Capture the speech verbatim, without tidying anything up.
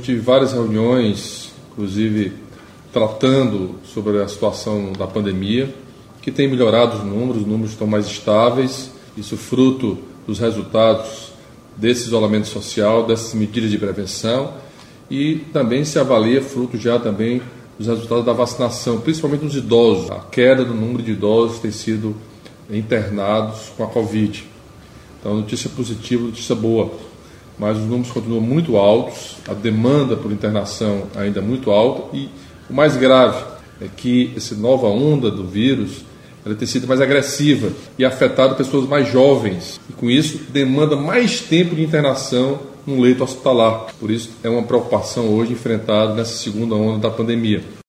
Tive várias reuniões, inclusive tratando sobre a situação da pandemia, que tem melhorado os números, os números estão mais estáveis, isso fruto dos resultados desse isolamento social, dessas medidas de prevenção, e também se avalia fruto já também dos resultados da vacinação, principalmente nos idosos. A queda do número de idosos tem sido internados com a Covid. Então, notícia positiva, notícia boa. Mas os números continuam muito altos, a demanda por internação ainda é muito alta e o mais grave é que essa nova onda do vírus ela tem sido mais agressiva e afetado pessoas mais jovens e com isso demanda mais tempo de internação no leito hospitalar. Por isso é uma preocupação hoje enfrentada nessa segunda onda da pandemia.